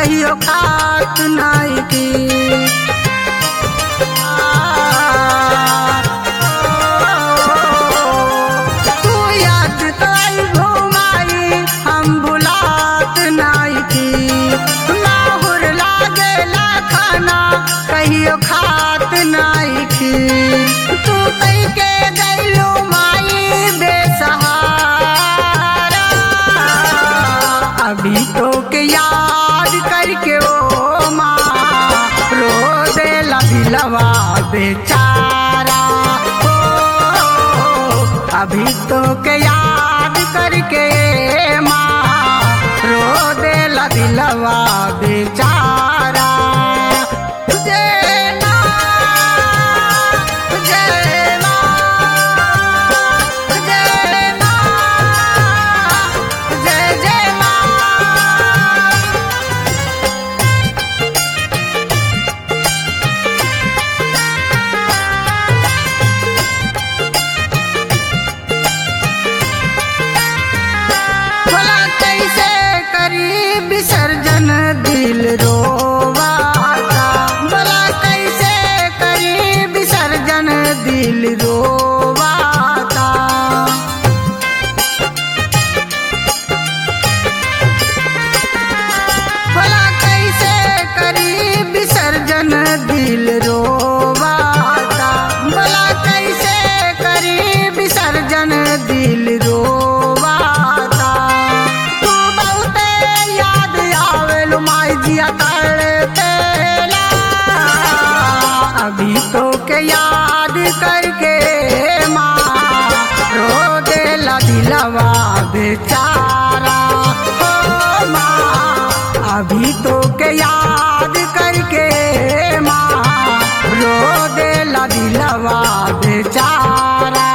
कहियो खात नाई की। तू याद तो आई घुमाई हम भुलात नाई की। माहुर लागेला खाना कहियो खात नाई की। तू कही के गइलू माई बेसहारा, अभी तो के याद करके ओ माँ रो देला दिलवा बेचारा। ओ अभी तो के याद करके माँ रो देला दिलवा बेचारा। विसर्जन दिल रोवाता, भला कैसे करी विसर्जन दिल रोवाता। भला कैसे करी विसर्जन दिल रोवाता, भला कैसे करी विसर्जन दिल रोवाता। जिया तड़पेला, अभी तो के याद करके माँ रो देला दिलवा बेचारा। ओ माँ अभी तो के याद करके माँ रो देला दिलवा बेचारा।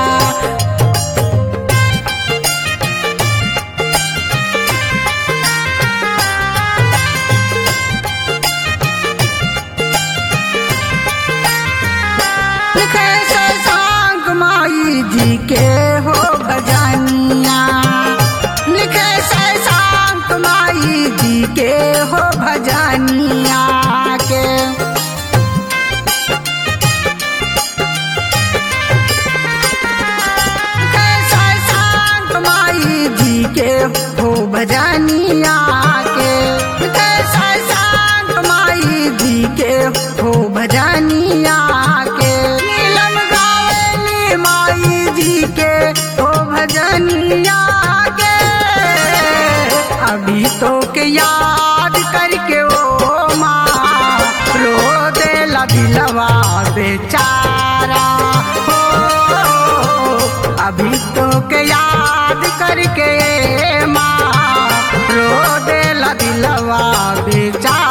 लिखे शशांक माई जी के हो भजनिया, लिखे शशांक माई जी के हो भजनिया के। लिखे शशांक माई जी के हो भजनिया के। लिखे शशांक माई जी के हो भजनिया के। माई जी के ओ भजनिया के, अभी तो के याद करके ओ माँ रो देला दिलवा बेचारा। हो अभी तो के याद करके माँ रो देला दिलवा बेचारा।